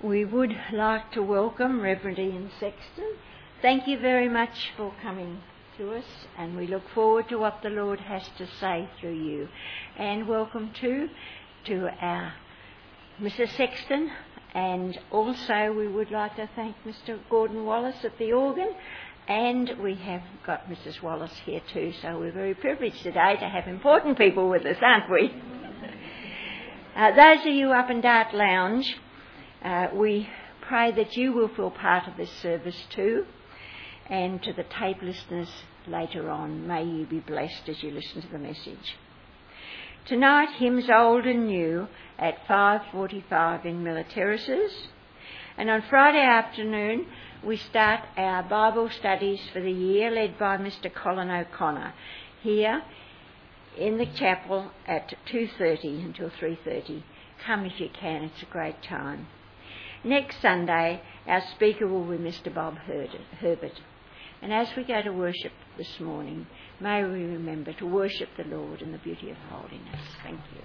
We would like to welcome Reverend Ian Sexton. Thank you very much for coming to us, and we look forward to what the Lord has to say through you. And welcome to our Mrs. Sexton, and also we would like to thank Mr. Gordon Wallace at the organ, and we have got Mrs. Wallace here too, so we're very privileged today to have important people with us, aren't we? Those of you up in Dart Lounge, we pray that you will feel part of this service too, and to the tape listeners later on, may you be blessed as you listen to the message. Tonight, hymns old and new at 5:45 in Miller Terraces, and on Friday afternoon we start our Bible studies for the year led by Mr. Colin O'Connor here in the chapel at 2:30 until 3:30. Come if you can, it's a great time. Next Sunday, our speaker will be Mr. Bob Herbert. And as we go to worship this morning, may we remember to worship the Lord in the beauty of holiness. Thank you.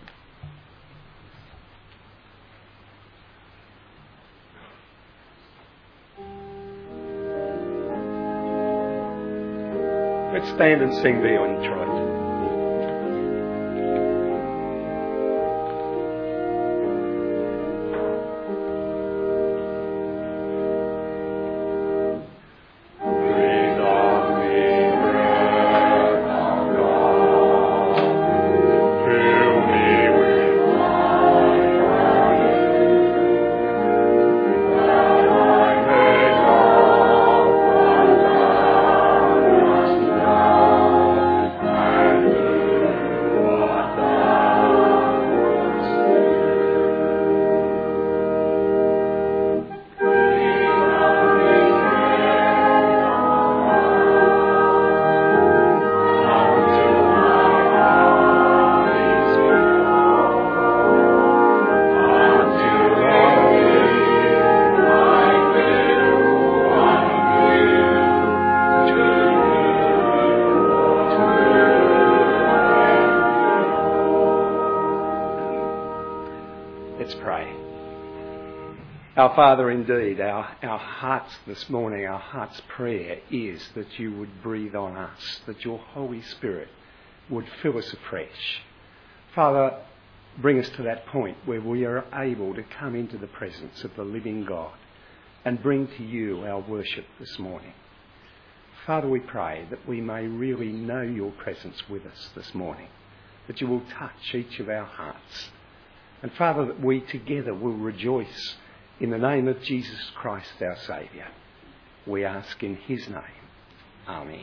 Let's stand and sing Beyond Trite. Our Father, indeed, our hearts this morning, our heart's prayer is that you would breathe on us, that your Holy Spirit would fill us afresh. Father, bring us to that point where we are able to come into the presence of the living God and bring to you our worship this morning. Father, we pray that we may really know your presence with us this morning, that you will touch each of our hearts. And Father, that we together will rejoice in the name of Jesus Christ, our Saviour. We ask in his name. Amen.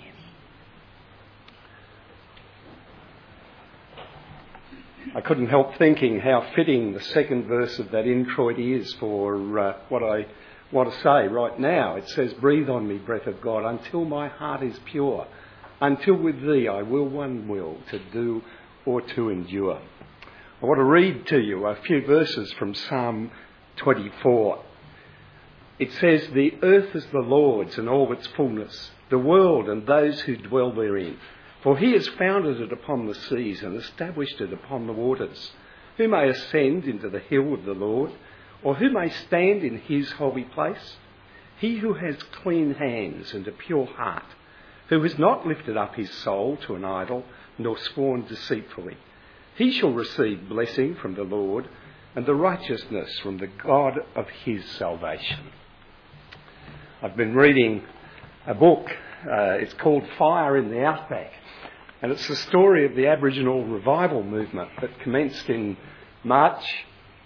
I couldn't help thinking how fitting the second verse of that introit is for what I want to say right now. It says, "Breathe on me, breath of God, until my heart is pure, until with thee I will one will to do or to endure." I want to read to you a few verses from Psalm 24. It says, "The earth is the Lord's and all its fullness, the world and those who dwell therein. For he has founded it upon the seas and established it upon the waters. Who may ascend into the hill of the Lord, or who may stand in his holy place? He who has clean hands and a pure heart, who has not lifted up his soul to an idol, nor sworn deceitfully. He shall receive blessing from the Lord, and the righteousness from the God of his salvation." I've been reading a book, it's called Fire in the Outback, and it's the story of the Aboriginal revival movement that commenced in March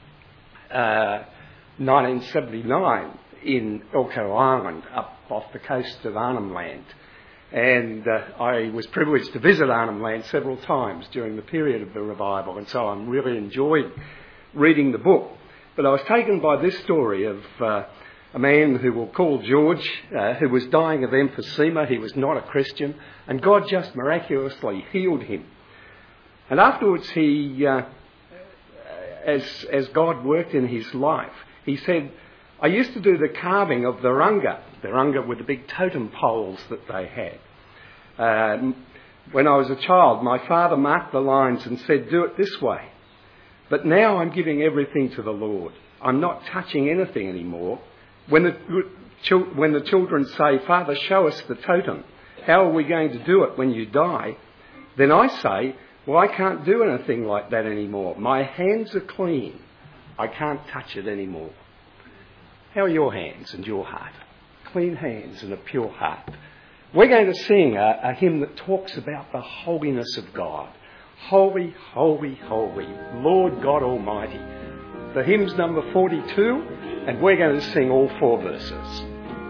1979 in Elcho Island, up off the coast of Arnhem Land. And I was privileged to visit Arnhem Land several times during the period of the revival, and so I'm really enjoyed reading the book. But I was taken by this story of a man who we'll call George, who was dying of emphysema. He was not a Christian, and God just miraculously healed him. And afterwards he, as God worked in his life, he said, "I used to do the carving of the runga with the big totem poles that they had. When I was a child, my father marked the lines and said, 'Do it this way.' But now I'm giving everything to the Lord. I'm not touching anything anymore. When the children say, Father, show us the totem, how are we going to do it when you die? Then I say, well, I can't do anything like that anymore. My hands are clean. I can't touch it anymore. How are your hands and your heart? Clean hands and a pure heart. We're going to sing a hymn that talks about the holiness of God. Holy, holy, holy, Lord God Almighty. The hymn's number 42, and we're going to sing all 4 verses.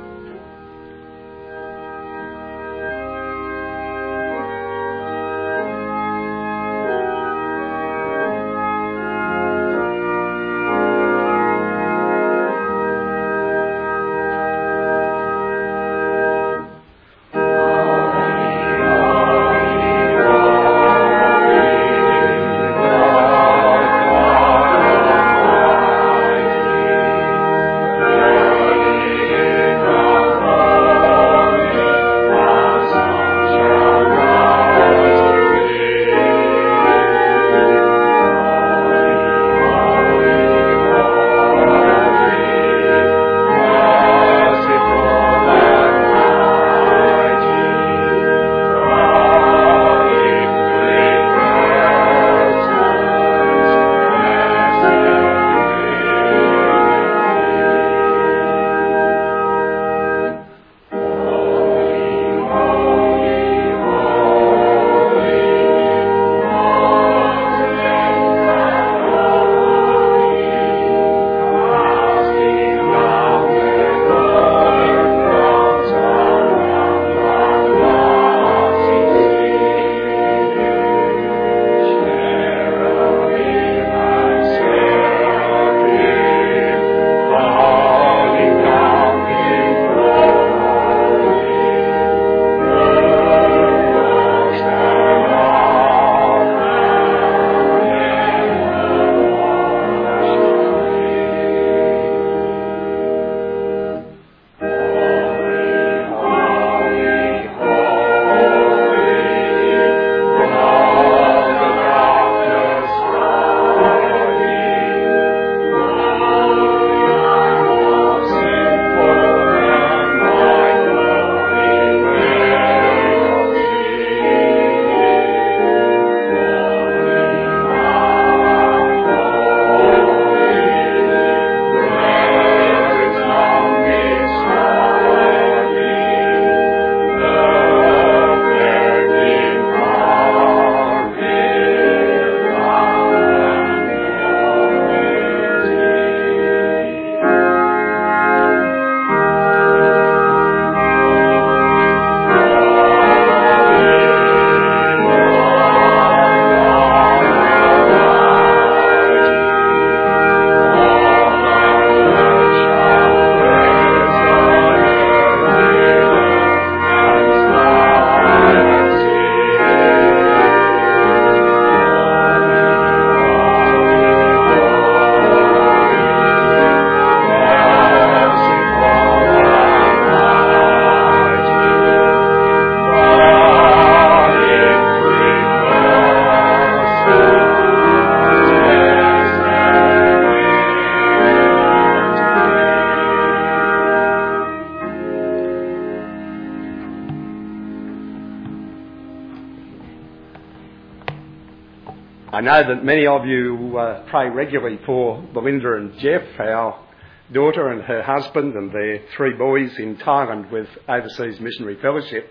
I know that many of you pray regularly for Belinda and Jeff, our daughter and her husband and their 3 boys in Thailand with Overseas Missionary Fellowship.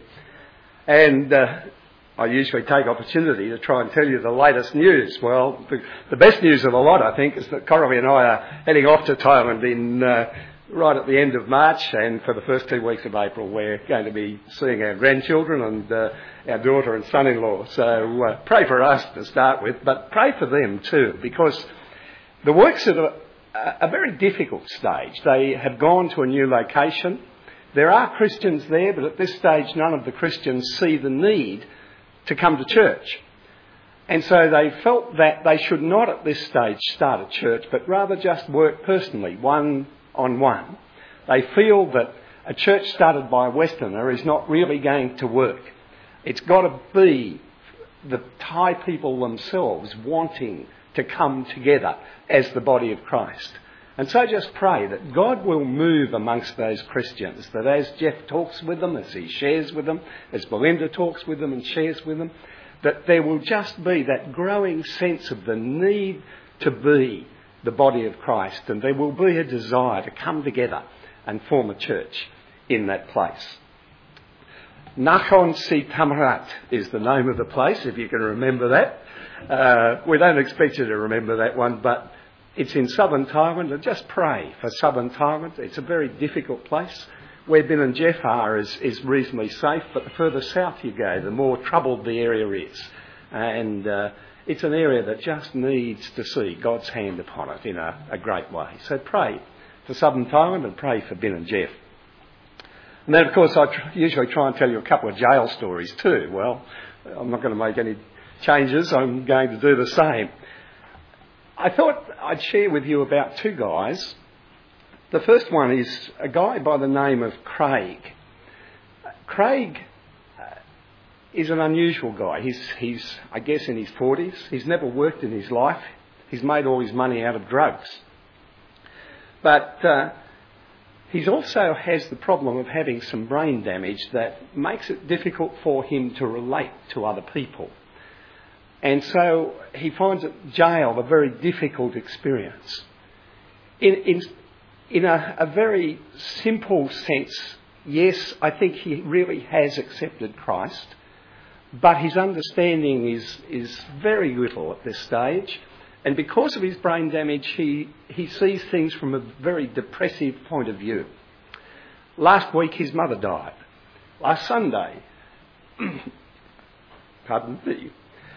And I usually take opportunity to try and tell you the latest news. Well, the best news of the lot, I think, is that Coralie and I are heading off to Thailand right at the end of March, and for the first 2 weeks of April we're going to be seeing our grandchildren and our daughter and son-in-law. So pray for us to start with, but pray for them too, because the work's at a very difficult stage. They have gone to a new location. There are Christians there, but at this stage none of the Christians see the need to come to church. And so they felt that they should not at this stage start a church, but rather just work personally, one-on-one. They feel that a church started by a Westerner is not really going to work. It's got to be the Thai people themselves wanting to come together as the body of Christ. And so just pray that God will move amongst those Christians, that as Jeff talks with them, as he shares with them, as Belinda talks with them and shares with them, that there will just be that growing sense of the need to be the body of Christ, and there will be a desire to come together and form a church in that place. Nakhon Si Thammarat is the name of the place, if you can remember that. We don't expect you to remember that one, but it's in southern Thailand, and just pray for southern Thailand. It's a very difficult place. Where Ben and Jeff are is reasonably safe, but the further south you go, the more troubled the area is. And it's an area that just needs to see God's hand upon it in a great way. So pray for southern Thailand and pray for Ben and Jeff. And then, of course, I usually try and tell you a couple of jail stories too. Well, I'm not going to make any changes. I'm going to do the same. I thought I'd share with you about two guys. The first one is a guy by the name of Craig. Craig is an unusual guy. He's, I guess, in his 40s. He's never worked in his life. He's made all his money out of drugs. But he also has the problem of having some brain damage that makes it difficult for him to relate to other people. And so he finds jail a very difficult experience. In a very simple sense, yes, I think he really has accepted Christ, but his understanding is very little at this stage. And because of his brain damage, he sees things from a very depressive point of view. Last week, his mother died. Last Sunday, pardon me,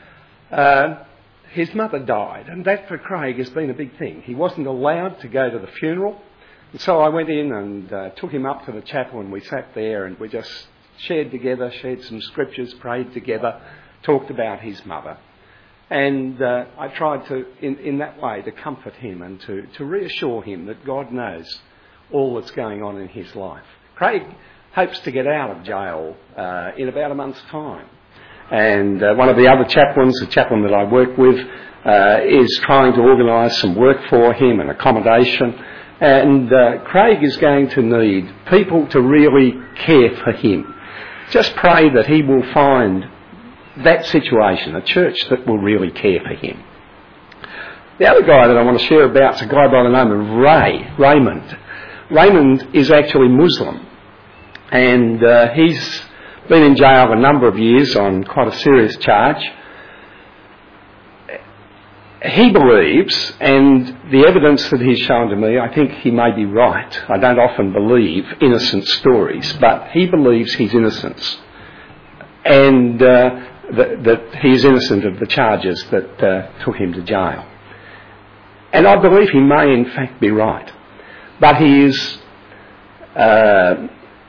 his mother died. And that for Craig has been a big thing. He wasn't allowed to go to the funeral. And so I went in and took him up to the chapel, and we sat there and we just shared together, shared some scriptures, prayed together, talked about his mother. And I tried to, in that way, to comfort him and to reassure him that God knows all that's going on in his life. Craig hopes to get out of jail in about a month's time. And one of the other chaplains, the chaplain that I work with, is trying to organise some work for him and accommodation. And Craig is going to need people to really care for him. Just pray that he will find that situation, a church that will really care for him. The other guy that I want to share about is a guy by the name of Raymond. Raymond is actually Muslim, and he's been in jail a number of years on quite a serious charge. He believes, and the evidence that he's shown to me, I think he may be right. I don't often believe innocent stories, but he believes he's innocent, and that he's innocent of the charges that took him to jail. And I believe he may in fact be right. But he is a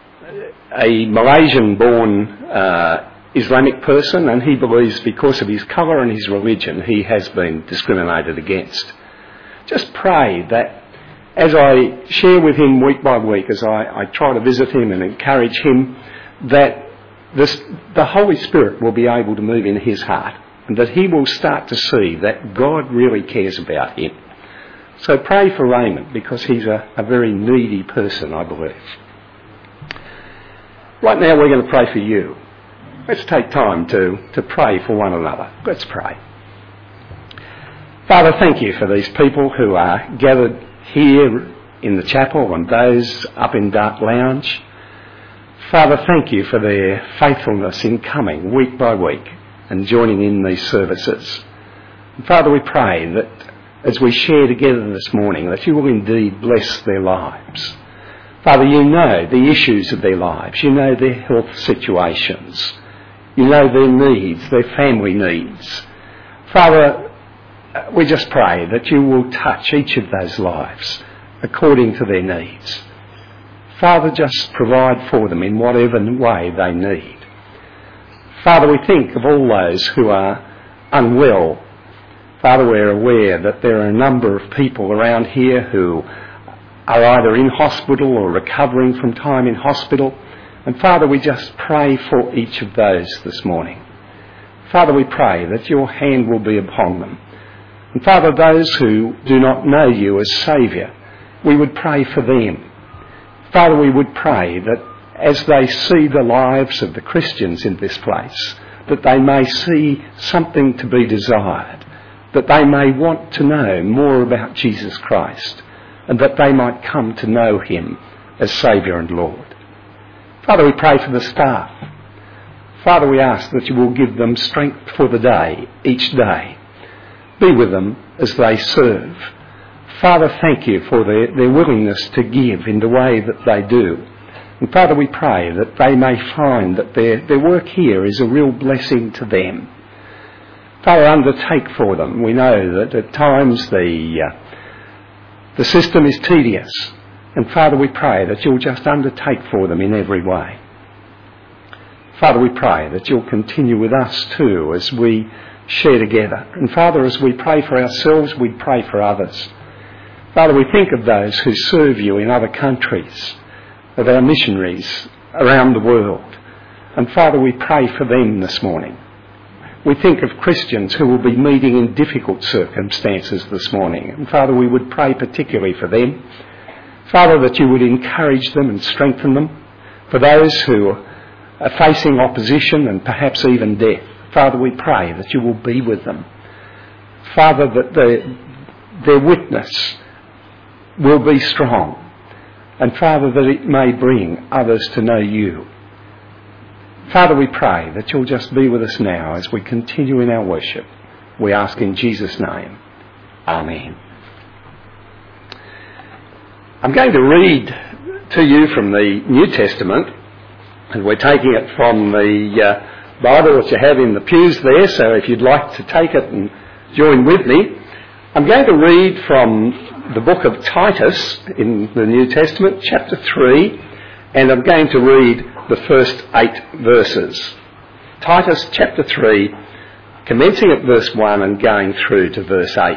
Malaysian-born Islamic person, and he believes because of his colour and his religion he has been discriminated against. Just pray that as I share with him week by week, as I try to visit him and encourage him, that the Holy Spirit will be able to move in his heart, and that he will start to see that God really cares about him. So pray for Raymond, because he's a very needy person, I believe. Right now we're going to pray for you. Let's take time to pray for one another. Let's pray. Father, thank you for these people who are gathered here in the chapel and those up in Dark Lounge. Father, thank you for their faithfulness in coming week by week and joining in these services. And Father, we pray that as we share together this morning, that you will indeed bless their lives. Father, you know the issues of their lives. You know their health situations. You know their needs, their family needs. Father, we just pray that you will touch each of those lives according to their needs. Father, just provide for them in whatever way they need. Father, we think of all those who are unwell. Father, we're aware that there are a number of people around here who are either in hospital or recovering from time in hospital. And Father, we just pray for each of those this morning. Father, we pray that your hand will be upon them. And Father, those who do not know you as Saviour, we would pray for them. Father, we would pray that as they see the lives of the Christians in this place, that they may see something to be desired, that they may want to know more about Jesus Christ, and that they might come to know him as Saviour and Lord. Father, we pray for the staff. Father, we ask that you will give them strength for the day, each day. Be with them as they serve. Father, thank you for their willingness to give in the way that they do. And Father, we pray that they may find that their work here is a real blessing to them. Father, undertake for them. We know that at times the system is tedious. And Father, we pray that you'll just undertake for them in every way. Father, we pray that you'll continue with us too as we share together. And Father, as we pray for ourselves, we pray for others. Father, we think of those who serve you in other countries, of our missionaries around the world. And Father, we pray for them this morning. We think of Christians who will be meeting in difficult circumstances this morning. And Father, we would pray particularly for them. Father, that you would encourage them and strengthen them. For those who are facing opposition and perhaps even death, Father, we pray that you will be with them. Father, that their witness will be strong. And Father, that it may bring others to know you. Father, we pray that you'll just be with us now as we continue in our worship. We ask in Jesus' name. Amen. I'm going to read to you from the New Testament, and we're taking it from the Bible that you have in the pews there, so if you'd like to take it and join with me. I'm going to read from the book of Titus in the New Testament, chapter 3, and I'm going to read the first 8 verses. Titus chapter 3, commencing at verse 1 and going through to verse 8.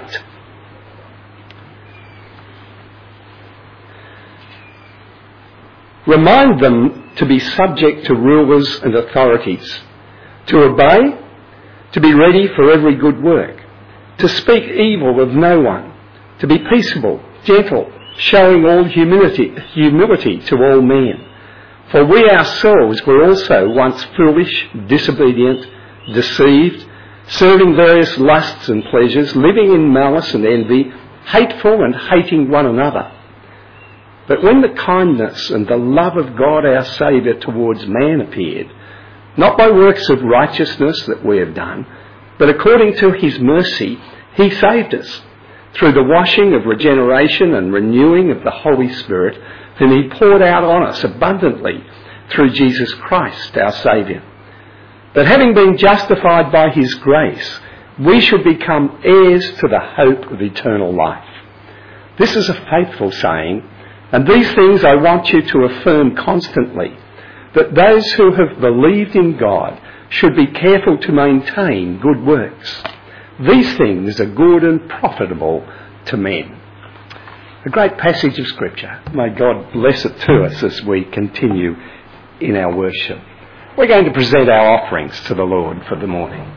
Remind them to be subject to rulers and authorities, to obey, to be ready for every good work, to speak evil of no one, to be peaceable, gentle, showing all humility to all men. For we ourselves were also once foolish, disobedient, deceived, serving various lusts and pleasures, living in malice and envy, hateful and hating one another. But when the kindness and the love of God our Saviour towards man appeared, not by works of righteousness that we have done, but according to his mercy, he saved us, through the washing of regeneration and renewing of the Holy Spirit, whom he poured out on us abundantly through Jesus Christ our Saviour. That having been justified by his grace, we should become heirs to the hope of eternal life. This is a faithful saying, and these things I want you to affirm constantly, that those who have believed in God should be careful to maintain good works. These things are good and profitable to men. A great passage of Scripture. May God bless it to us as we continue in our worship. We're going to present our offerings to the Lord for the morning.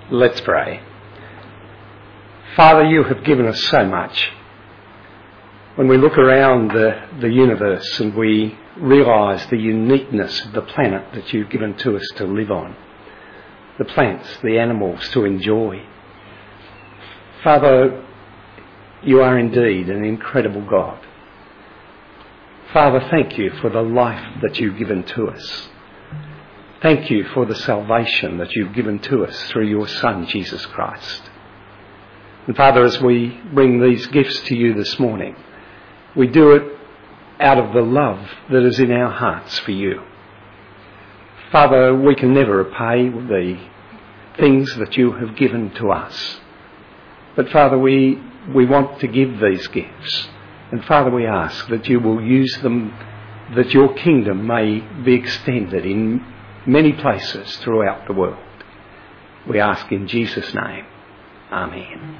Let's pray. Father, you have given us so much. When we look around the universe and we realise the uniqueness of the planet that you've given to us to live on, the plants, the animals to enjoy. Father, you are indeed an incredible God. Father, thank you for the life that you've given to us. Thank you for the salvation that you've given to us through your Son, Jesus Christ. And Father, as we bring these gifts to you this morning, we do it out of the love that is in our hearts for you. Father, we can never repay the things that you have given to us. But Father, we want to give these gifts. And Father, we ask that you will use them, that your kingdom may be extended in many places throughout the world. We ask in Jesus' name. Amen.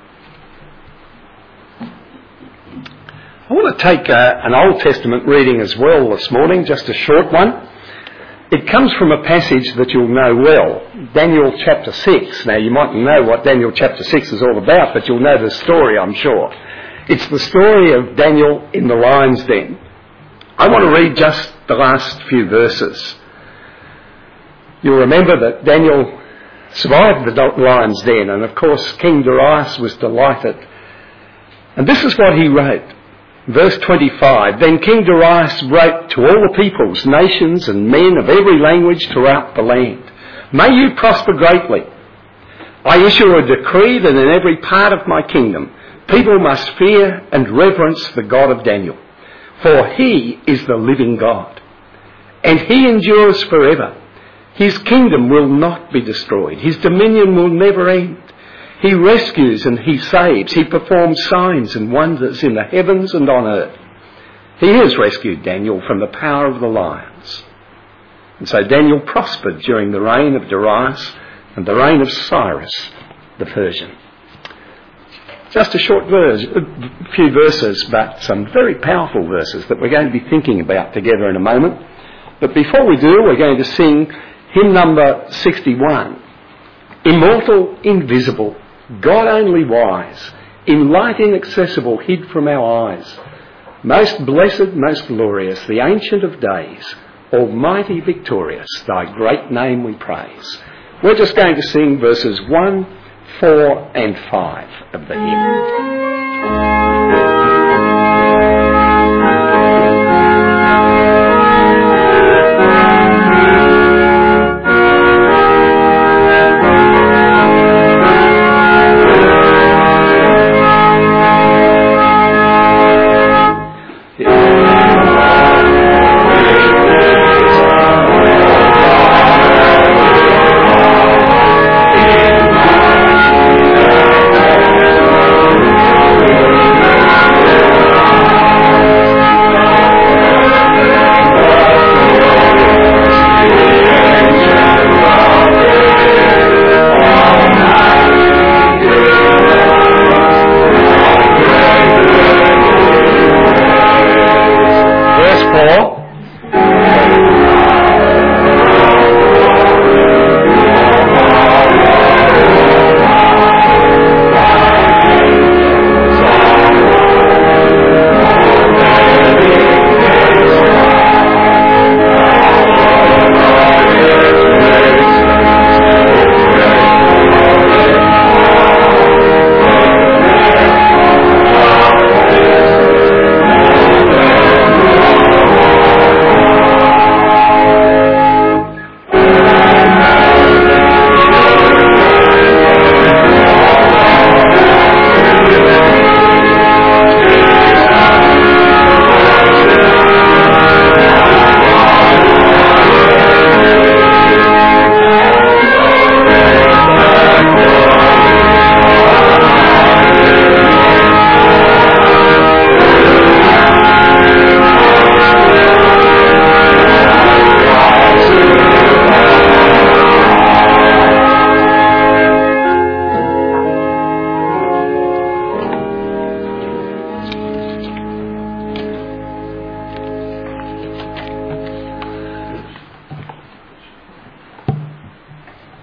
I want to take an Old Testament reading as well this morning, just a short one. It comes from a passage that you'll know well, Daniel chapter 6. Now, you mightn't know what Daniel chapter 6 is all about, but you'll know the story, I'm sure. It's the story of Daniel in the lion's den. I want to read just the last few verses. You'll remember that Daniel survived the lion's den, and of course King Darius was delighted. And this is what he wrote. Verse 25, Then King Darius wrote to all the peoples, nations and men of every language throughout the land, May you prosper greatly. I issue a decree that in every part of my kingdom people must fear and reverence the God of Daniel, for he is the living God, and he endures forever. His kingdom will not be destroyed. His dominion will never end. He rescues and he saves. He performs signs and wonders in the heavens and on earth. He has rescued Daniel from the power of the lions. And so Daniel prospered during the reign of Darius and the reign of Cyrus the Persian. Just a short few verses, but some very powerful verses that we're going to be thinking about together in a moment. But before we do, we're going to sing hymn number 61. Immortal, invisible, God only wise, in light inaccessible, hid from our eyes. Most blessed, most glorious, the Ancient of Days, almighty, victorious, thy great name we praise. We're just going to sing verses 1, 4 and 5 of the hymn.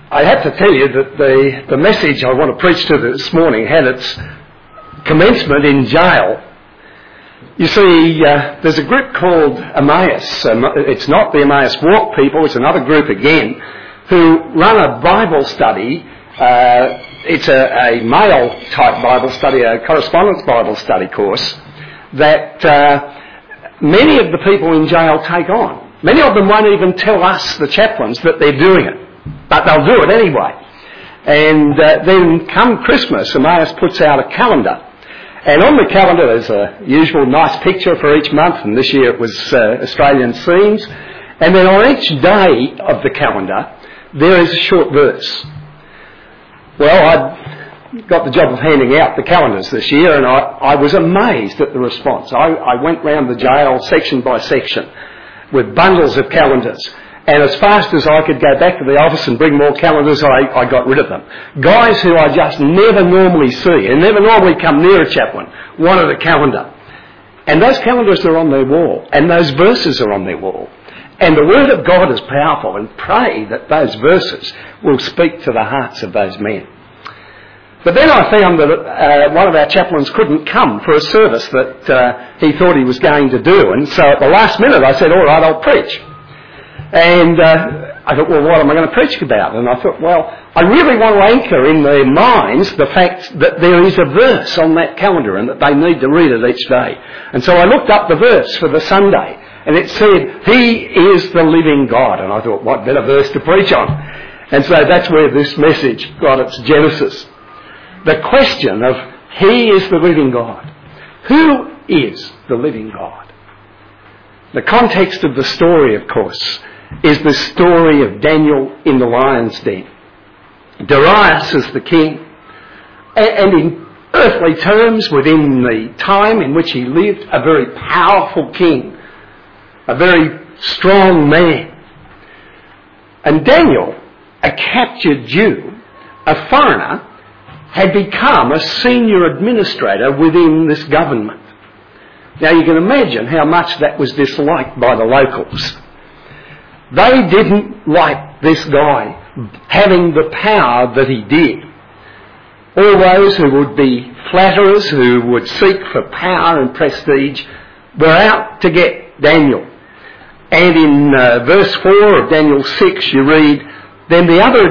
I have to tell you that the message I want to preach to this morning had its commencement in jail. You see, there's a group called Emmaus. It's not the Emmaus Walk people, it's another group again, who run a Bible study. It's a male-type Bible study, a correspondence Bible study course, that many of the people in jail take on. Many of them won't even tell us, the chaplains, that they're doing it, but they'll do it anyway. And then come Christmas, Emmaus puts out a calendar. And on the calendar there's a usual nice picture for each month, and this year it was Australian scenes. And then on each day of the calendar there is a short verse. Well, I'd got the job of handing out the calendars this year, and I was amazed at the response. I went round the jail section by section with bundles of calendars, and as fast as I could go back to the office and bring more calendars, I got rid of them. Guys who I just never normally see and never normally come near a chaplain wanted a calendar. And those calendars are on their wall, and those verses are on their wall. And the Word of God is powerful, and pray that those verses will speak to the hearts of those men. But then I found that one of our chaplains couldn't come for a service that he thought he was going to do. And so at the last minute I said, all right, I'll preach. And I thought, well, what am I going to preach about? And I thought, well, I really want to anchor in their minds the fact that there is a verse on that calendar and that they need to read it each day. And so I looked up the verse for the Sunday, and it said, He is the living God. And I thought, what better verse to preach on? And so that's where this message got its genesis. The question of He is the living God. Who is the living God? The context of the story, of course, is the story of Daniel in the lion's den. Darius is the king, and in earthly terms, within the time in which he lived, a very powerful king, a very strong man. And Daniel, a captured Jew, a foreigner, had become a senior administrator within this government. Now you can imagine how much that was disliked by the locals. They didn't like this guy having the power that he did. All those who would be flatterers, who would seek for power and prestige, were out to get Daniel. And in verse 4 of Daniel 6 you read, then the other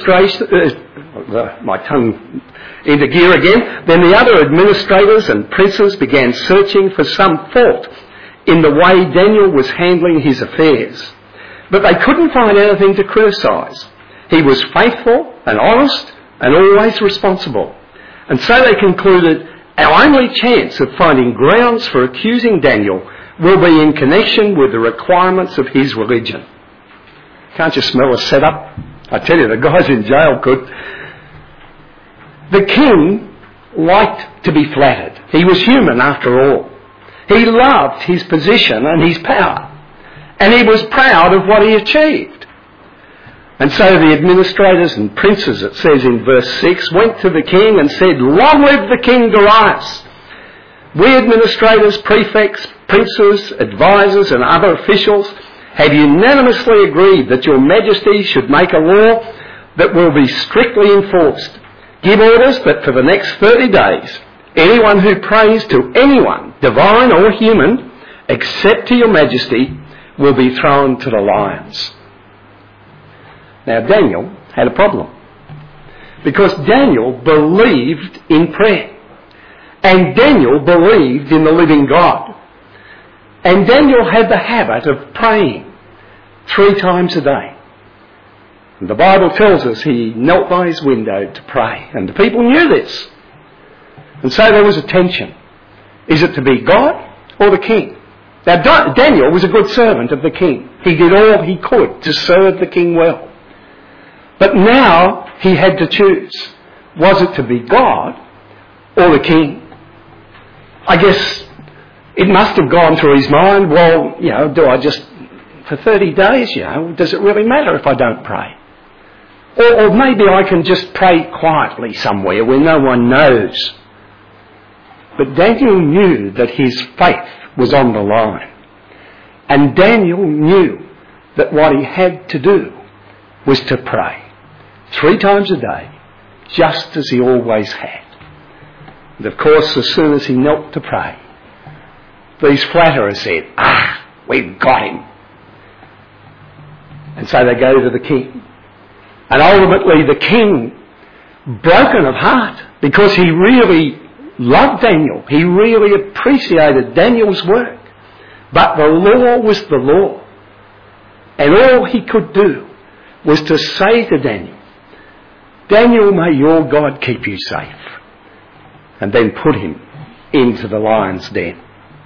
my tongue into gear again. Then the other administrators and princes began searching for some fault in the way Daniel was handling his affairs. But they couldn't find anything to criticise. He was faithful and honest and always responsible. And so they concluded, our only chance of finding grounds for accusing Daniel will be in connection with the requirements of his religion. Can't you smell a setup? I tell you, the guys in jail could. The king liked to be flattered. He was human after all. He loved his position and his power. And he was proud of what he achieved. And so the administrators and princes, it says in verse 6, went to the king and said, long live the king Darius! We administrators, prefects, princes, advisors and other officials have unanimously agreed that your majesty should make a law that will be strictly enforced. Give orders that for the next 30 days, anyone who prays to anyone, divine or human, except to your majesty, will be thrown to the lions. Now Daniel had a problem, because Daniel believed in prayer, and Daniel believed in the living God, and Daniel had the habit of praying 3 times a day. And the Bible tells us he knelt by his window to pray, and the people knew this. And so there was a tension. Is it to be God or the king? Now Daniel was a good servant of the king. He did all he could to serve the king well. But now he had to choose. Was it to be God or the king? I guess it must have gone through his mind, well, do I just, for 30 days, does it really matter if I don't pray? Or maybe I can just pray quietly somewhere where no one knows. But Daniel knew that his faith was on the line. And Daniel knew that what he had to do was to pray. 3 times a day, just as he always had. And of course, as soon as he knelt to pray, these flatterers said, we've got him. And so they go to the king. And ultimately the king, broken of heart, because he really loved Daniel, he really appreciated Daniel's work. But the law was the law. And all he could do was to say to Daniel, Daniel, may your God keep you safe. And then put him into the lion's den.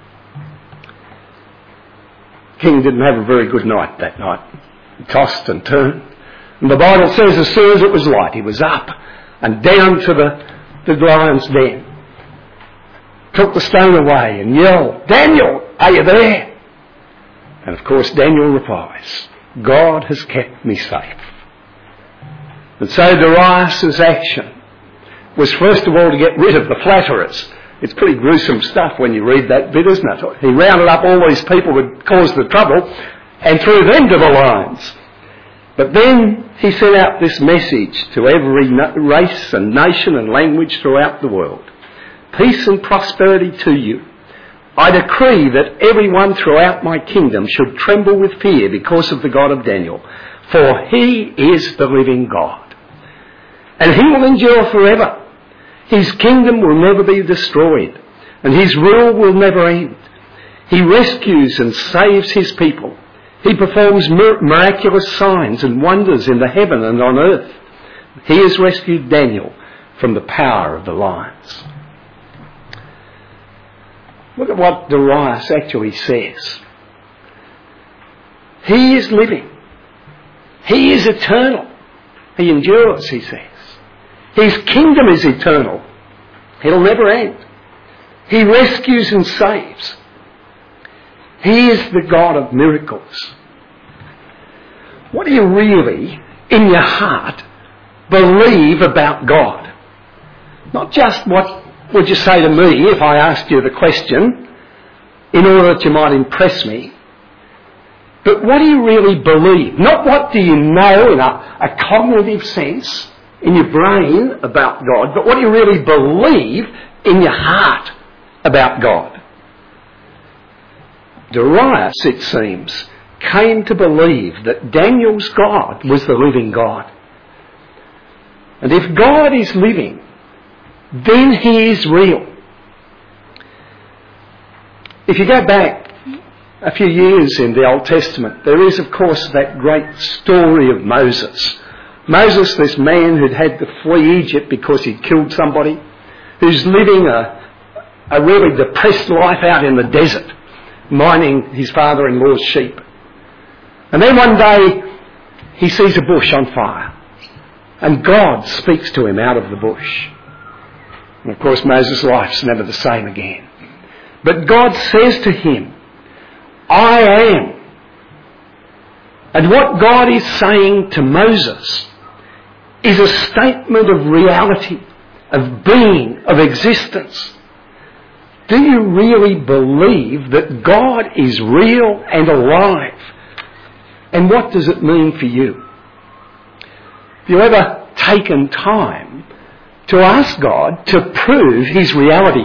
King didn't have a very good night that night. He tossed and turned. And the Bible says as soon as it was light, he was up and down to the lion's den. Took the stone away and yelled, Daniel, are you there? And of course Daniel replies, God has kept me safe. And so Darius' action was first of all to get rid of the flatterers. It's pretty gruesome stuff when you read that bit, isn't it? He rounded up all these people who caused the trouble and threw them to the lions. But then he sent out this message to every race and nation and language throughout the world. Peace and prosperity to you. I decree that everyone throughout my kingdom should tremble with fear because of the God of Daniel, for he is the living God. And he will endure forever. His kingdom will never be destroyed, and his rule will never end. He rescues and saves his people. He performs miraculous signs and wonders in the heaven and on earth. He has rescued Daniel from the power of the lions. Look at what Darius actually says. He is living. He is eternal. He endures, he says. His kingdom is eternal. It'll never end. He rescues and saves. He is the God of miracles. What do you really, in your heart, believe about God? Not just what would you say to me if I asked you the question in order that you might impress me, but what do you really believe? Not what do you know in a cognitive sense in your brain about God, but what do you really believe in your heart about God? Darius, it seems, came to believe that Daniel's God was the living God. And if God is living, then he is real. If you go back a few years in the Old Testament, there is, of course, that great story of Moses. Moses, this man who'd had to flee Egypt because he'd killed somebody, who's living a really depressed life out in the desert, minding his father-in-law's sheep. And then one day he sees a bush on fire, and God speaks to him out of the bush. And of course Moses' life's never the same again. But God says to him, I am. And what God is saying to Moses is a statement of reality, of being, of existence. Do you really believe that God is real and alive? And what does it mean for you? Have you ever taken time to ask God to prove his reality?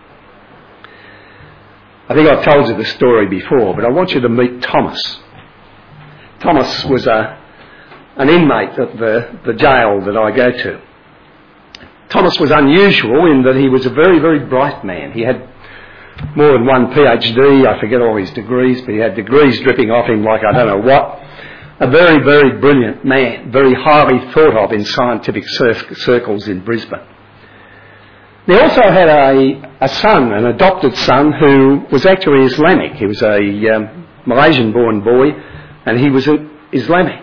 I think I've told you the story before, but I want you to meet Thomas. Thomas was an inmate at the jail that I go to. Thomas was unusual in that he was a very, very bright man. He had more than one PhD, I forget all his degrees, but he had degrees dripping off him like I don't know what. A very, very brilliant man, very highly thought of in scientific circles in Brisbane. He also had a son, an adopted son, who was actually Islamic. He was a Malaysian-born boy, and he was Islamic.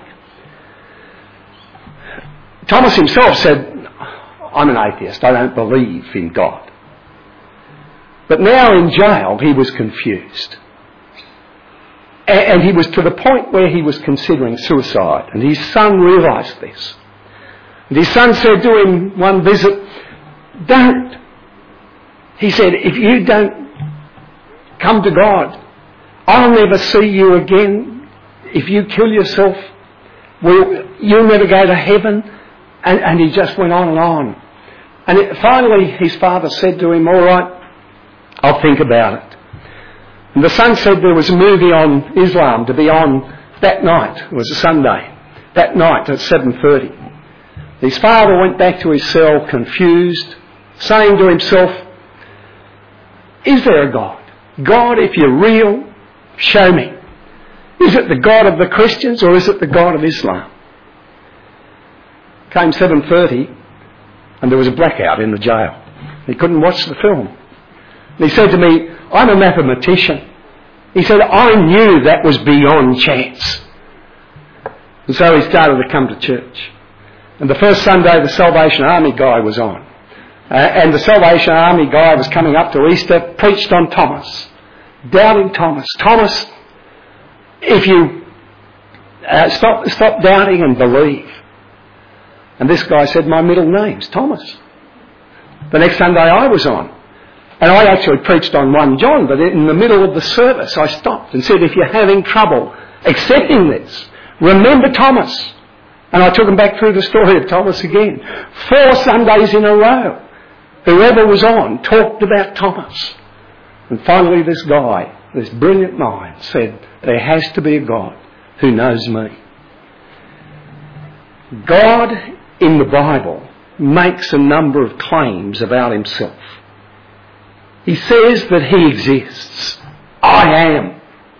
Thomas himself said, I'm an atheist, I don't believe in God. But now in jail he was confused. And he was to the point where he was considering suicide. And his son realised this. And his son said to him one visit, don't. He said, if you don't come to God, I'll never see you again. If you kill yourself, you'll never go to heaven. And he just went on and on. And finally his father said to him, all right, I'll think about it. And the son said there was a movie on Islam to be on that night. It was a Sunday. That night at 7:30. His father went back to his cell confused, saying to himself, is there a God? God, if you're real, show me. Is it the God of the Christians or is it the God of Islam? Came 7:30 and there was a blackout in the jail. He couldn't watch the film. And he said to me, I'm a mathematician. He said, I knew that was beyond chance. And so he started to come to church. And the first Sunday the Salvation Army guy was on. And the Salvation Army guy was coming up to Easter, preached on Thomas. Doubting Thomas. Thomas, if you stop doubting and believe. And this guy said, my middle name's Thomas. The next Sunday I was on. And I actually preached on 1 John, but in the middle of the service I stopped and said, if you're having trouble accepting this, remember Thomas. And I took him back through the story of Thomas again. 4 Sundays in a row, whoever was on talked about Thomas. And finally this guy, this brilliant mind, said, there has to be a God who knows me. God in the Bible makes a number of claims about himself. He says that he exists. I am.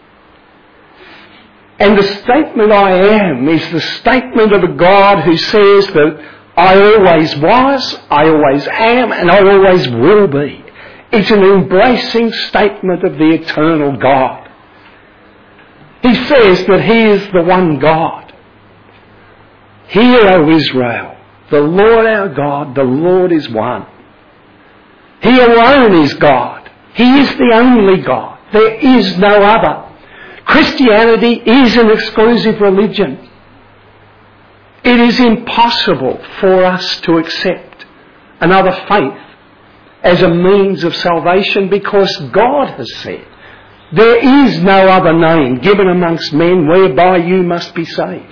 And the statement I am is the statement of a God who says that I always was, I always am, and I always will be. It's an embracing statement of the eternal God. He says that he is the one God. Hear, O Israel, the Lord our God, the Lord is one. He alone is God. He is the only God. There is no other. Christianity is an exclusive religion. It is impossible for us to accept another faith as a means of salvation because God has said, there is no other name given amongst men whereby you must be saved.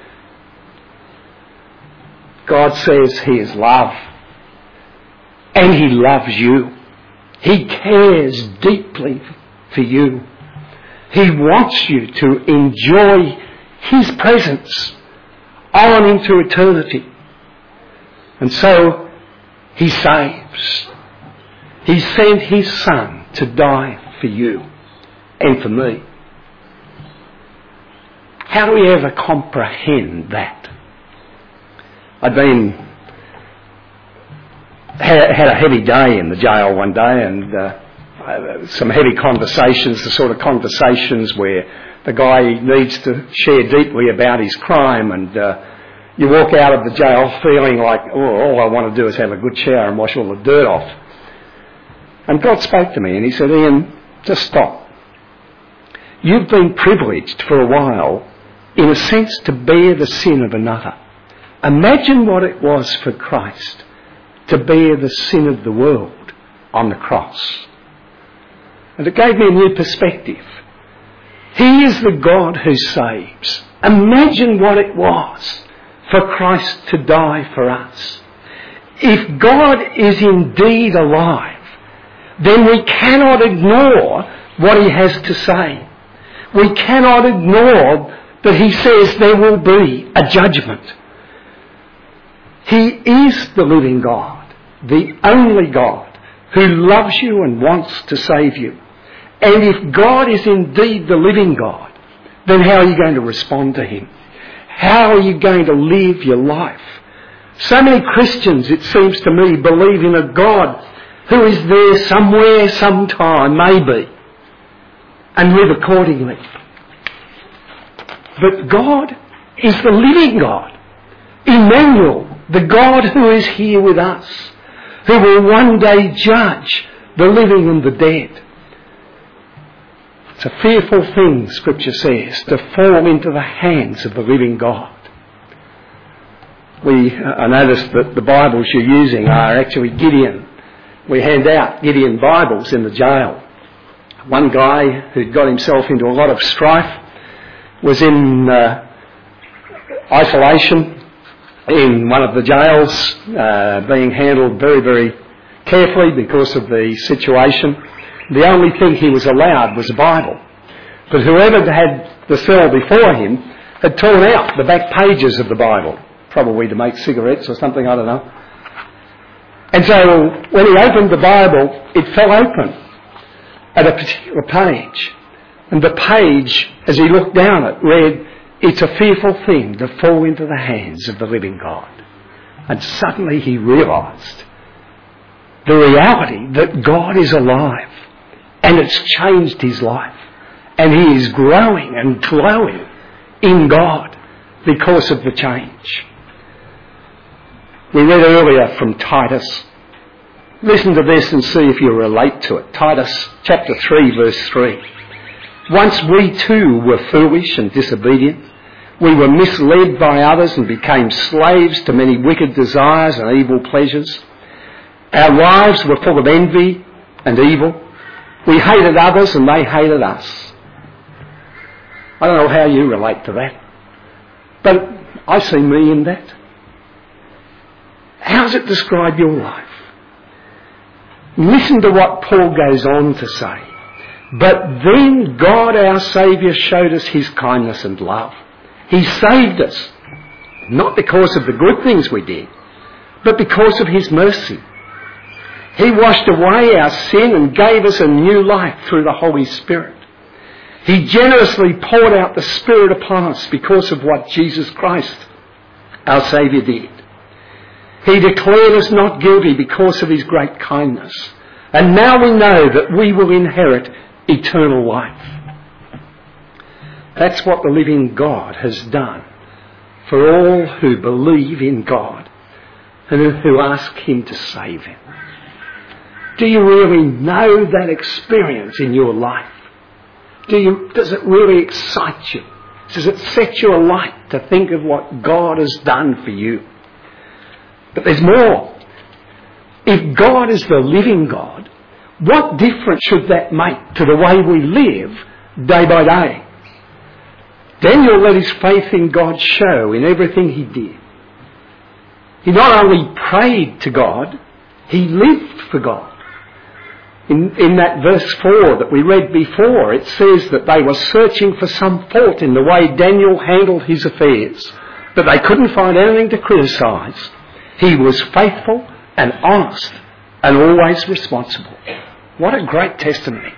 God says he is love. And he loves you. He cares deeply for you. He wants you to enjoy his presence on into eternity. And so he saves. He sent his Son to die for you and for me. How do we ever comprehend that? I'd had a heavy day in the jail one day and some heavy conversations, the sort of conversations where the guy needs to share deeply about his crime and you walk out of the jail feeling like, oh, all I want to do is have a good shower and wash all the dirt off. And God spoke to me and he said, Ian, just stop. You've been privileged for a while, in a sense, to bear the sin of another. Imagine what it was for Christ to bear the sin of the world on the cross. And it gave me a new perspective. He is the God who saves. Imagine what it was for Christ to die for us. If God is indeed alive, then we cannot ignore what he has to say. We cannot ignore that he says there will be a judgment. He is the living God, the only God who loves you and wants to save you. And if God is indeed the living God, then how are you going to respond to him? How are you going to live your life? So many Christians, it seems to me, believe in a God who is there somewhere, sometime, maybe, and live accordingly. But God is the living God. Emmanuel, the God who is here with us, who will one day judge the living and the dead. It's a fearful thing, Scripture says, to fall into the hands of the living God. I noticed that the Bibles you're using are actually Gideon. We hand out Gideon Bibles in the jail. One guy who'd got himself into a lot of strife was in isolation. in one of the jails, being handled very, very carefully because of the situation. The only thing he was allowed was a Bible. But whoever had the cell before him had torn out the back pages of the Bible, probably to make cigarettes or something, I don't know. And so when he opened the Bible, it fell open at a particular page. And the page, as he looked down it, read, "It's a fearful thing to fall into the hands of the living God." And suddenly he realised the reality that God is alive, and it's changed his life. And he is growing and glowing in God because of the change. We read earlier from Titus. Listen to this and see if you relate to it. Titus chapter 3 verse 3. "Once we too were foolish and disobedient. We were misled by others and became slaves to many wicked desires and evil pleasures. Our lives were full of envy and evil. We hated others and they hated us." I don't know how you relate to that, but I see me in that. How does it describe your life? Listen to what Paul goes on to say. "But then God our Saviour showed us his kindness and love. He saved us, not because of the good things we did, but because of his mercy. He washed away our sin and gave us a new life through the Holy Spirit. He generously poured out the Spirit upon us because of what Jesus Christ, our Saviour, did. He declared us not guilty because of his great kindness. And now we know that we will inherit eternal life." That's what the living God has done for all who believe in God and who ask him to save him. Do you really know that experience in your life? Does it really excite you? Does it set you alight to think of what God has done for you? But there's more. If God is the living God, what difference should that make to the way we live day by day? Daniel let his faith in God show in everything he did. He not only prayed to God, he lived for God. In that verse 4 that we read before, it says that they were searching for some fault in the way Daniel handled his affairs, but they couldn't find anything to criticise. He was faithful and honest and always responsible. What a great testimony.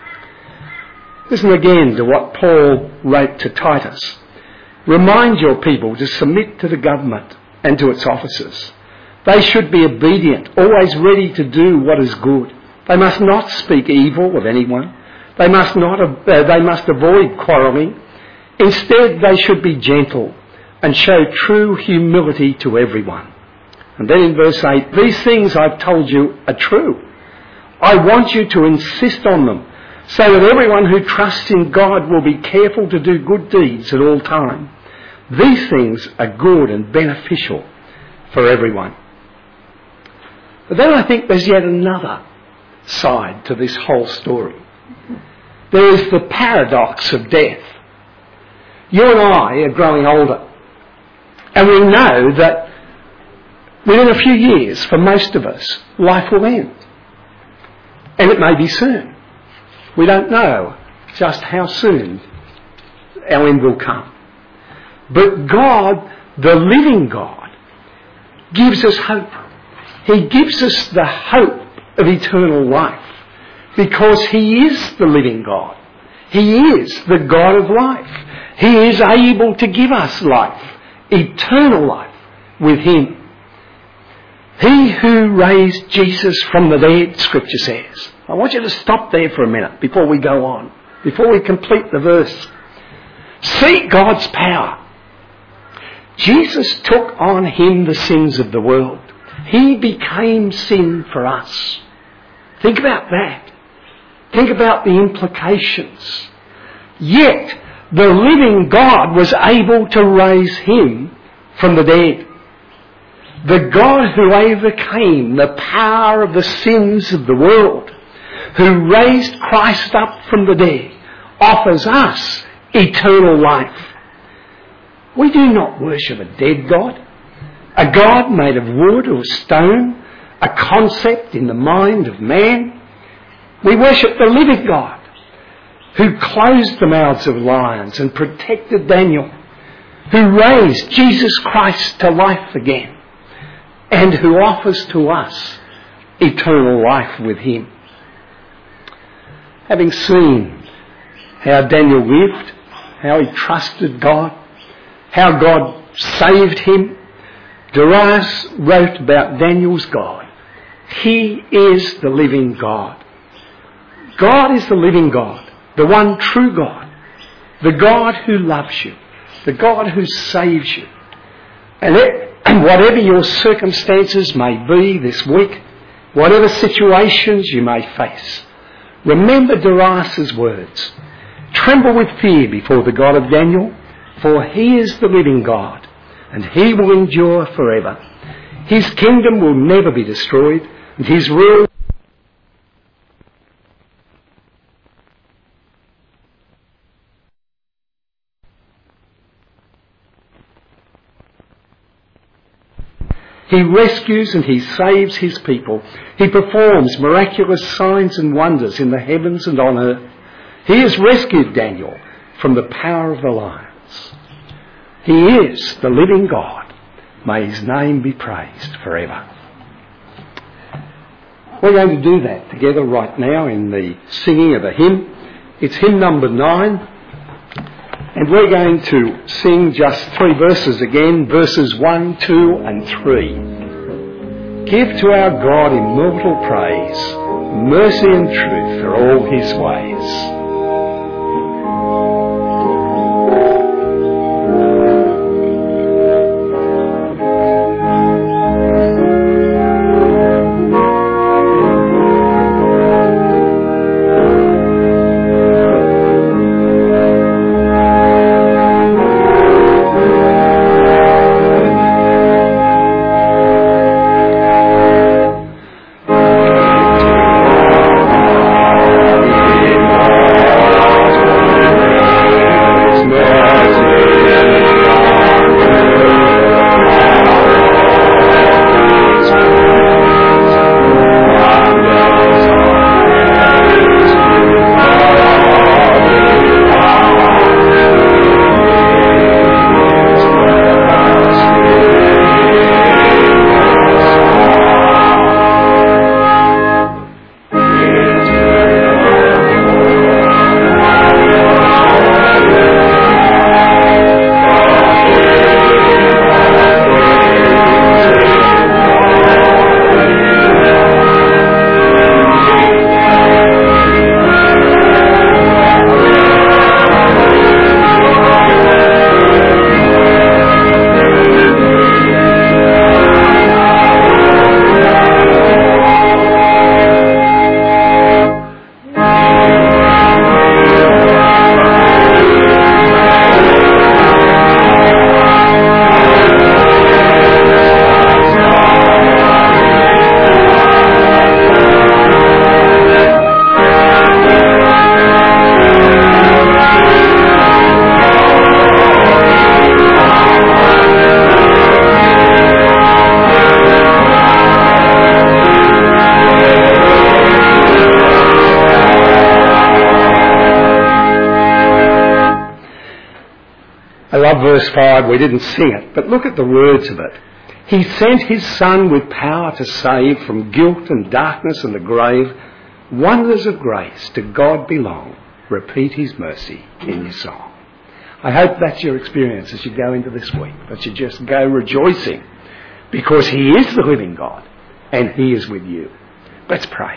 Listen again to what Paul wrote to Titus. "Remind your people to submit to the government and to its officers. They should be obedient, always ready to do what is good. They must not speak evil of anyone. They must avoid quarrelling. Instead, they should be gentle and show true humility to everyone." And then in verse 8, "These things I've told you are true. I want you to insist on them, so that everyone who trusts in God will be careful to do good deeds at all time. These things are good and beneficial for everyone." But then I think there's yet another side to this whole story. There is the paradox of death. You and I are growing older, and we know that within a few years, for most of us, life will end. And it may be soon. We don't know just how soon our end will come. But God, the living God, gives us hope. He gives us the hope of eternal life because he is the living God. He is the God of life. He is able to give us life, eternal life with him. He who raised Jesus from the dead, Scripture says. I want you to stop there for a minute before we go on, before we complete the verse. See God's power. Jesus took on him the sins of the world. He became sin for us. Think about that. Think about the implications. Yet, the living God was able to raise him from the dead. The God who overcame the power of the sins of the world, who raised Christ up from the dead, offers us eternal life. We do not worship a dead God. A God made of wood or stone, a concept in the mind of man. We worship the living God who closed the mouths of lions and protected Daniel, who raised Jesus Christ to life again, and who offers to us eternal life with him. Having seen how Daniel lived, how he trusted God, how God saved him, Darius wrote about Daniel's God. He is the living God. God is the living God, the one true God, the God who loves you, the God who saves you. And whatever your circumstances may be this week, whatever situations you may face, remember Darius' words. Tremble with fear before the God of Daniel, for he is the living God, and he will endure forever. His kingdom will never be destroyed, and his rule. He rescues and he saves his people. He performs miraculous signs and wonders in the heavens and on earth. He has rescued Daniel from the power of the lions. He is the living God. May his name be praised forever. We're going to do that together right now in the singing of a hymn. It's hymn number 9. And we're going to sing just 3 verses again, verses 1, 2 and 3. Give to our God immortal praise, mercy and truth are all his ways. I love verse 5. We didn't sing it, but look at the words of it. He sent his Son with power to save from guilt and darkness and the grave. Wonders of grace to God belong. Repeat his mercy in your song. I hope that's your experience as you go into this week, that you just go rejoicing because he is the living God and he is with you. Let's pray.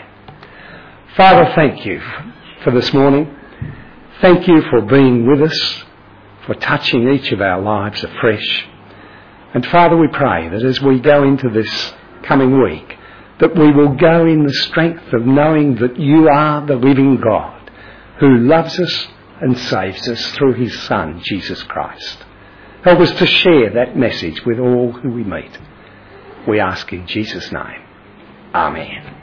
Father, thank you for this morning. Thank you for being with us, for touching each of our lives afresh. And Father, we pray that as we go into this coming week, that we will go in the strength of knowing that you are the living God who loves us and saves us through his Son, Jesus Christ. Help us to share that message with all who we meet. We ask in Jesus' name. Amen.